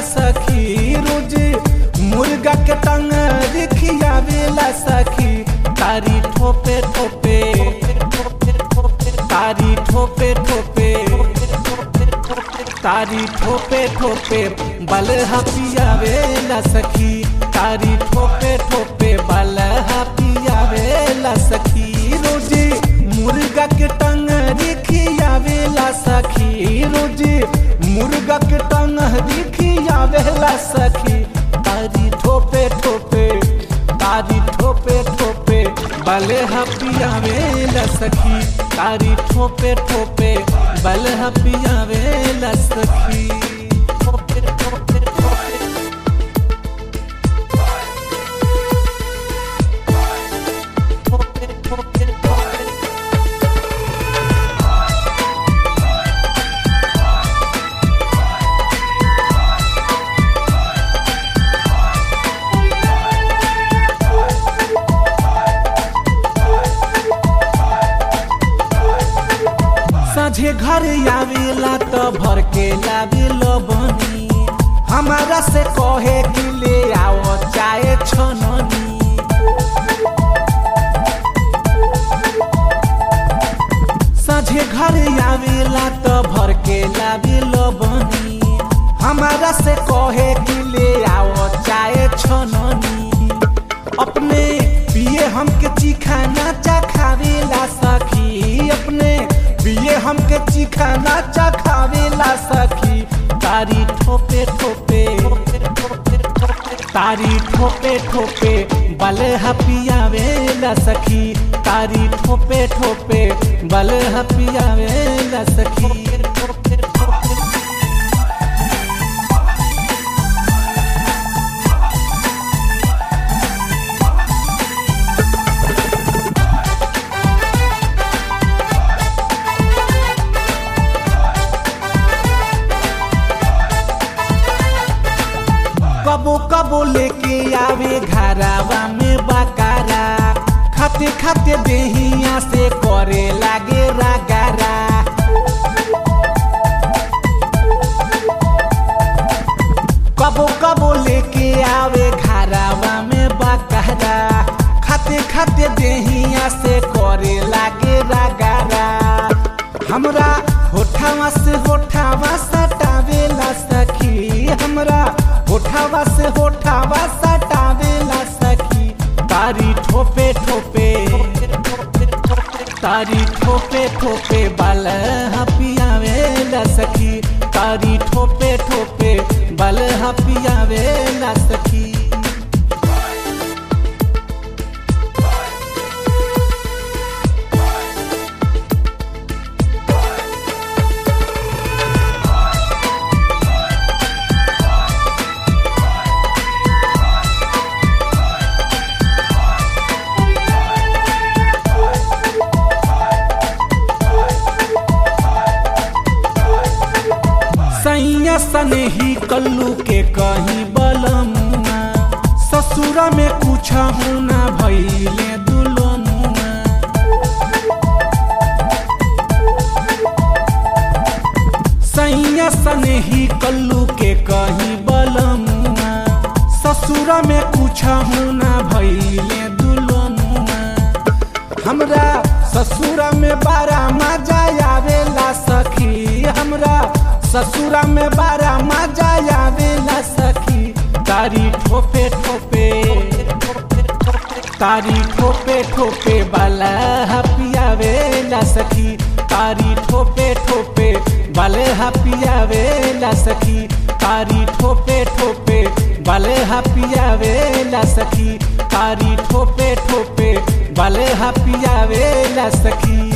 सखी रोज मुर्गा के टंगरी खियावेला सखी तारी ठोपे ठोपे तारी ठोपे ठोपे तारी ठोपे ठोपे बलहा पियावेला सखी तारी ठोपे ठोपे बलहा पियावेला सखी रोज मुर्गा के टंगरी खियावेला सखी रोज मुर्गा के टंगरी खियावेला सखी तारी ठोपे ठोपे तारी ठोपे ठोपे बलहा पियावेला सखी तारी ठोपे ठोपे बलहा पियावेला सखी ठोपे ठोपे ठोपे ठोपे ठोपे ठोपे साझे घर आवेला तो भर के लावेलो बनी हमारा से कहे कि ले आओ चाय छननी साझे घर आवेला तो भर के लावेलो बनी हमारा से कहे कि ले आओ चाय छननी अपने पिए हमके चिखाना चखावेला सखी अपने पिए हमके चिखाना चखावेला सखी तारी ठोपे ठोपे तारी ठोपे ठोपे बलहा पियावेला सखी तारी ठोपे ठोपे बलहा पियावेला सखी ठोपे ठोपे कबो कबो लेके आवे घरावा में बकारा खाते खाते देहिया से करे लागे रागारा कबो कबो लेके आवे घरावा में बकारा खाते खाते देहिया से करे लागे रागारा हमरा होठावा से होठावा सटावेला सखी हमरा होठावा से होठावा सटावेला सखी तारी ठोपे ठोपे तारी ठोपे ठोपे बलहा पियावेला सखी तारी ठोपे ठोपे बलहा पियावेला सखी सैया सनेही कल्लू के कहीं बलमुआ ससुरा में कुछ होना भइले दुल्हनुआ सैया सनेही कल्लू के कहीं बलमुआ ससुरा में कुछ होना भइले दुल्हनुआ हमरा ससुरा में बारा मजा आवेला सखी हमरा ससुरा में बारा मजा आवेला सखी तारी ठोपे ठोपे तारी ठोपे ठोपे बलहा पियावेला सखी तारी ठोपे ठोपे बलहा पियावेला सखी तारी ठोपे ठोपे बलहा पियावेला सखी तारी ठोपे ठोपे बलहा पियावेला सखी।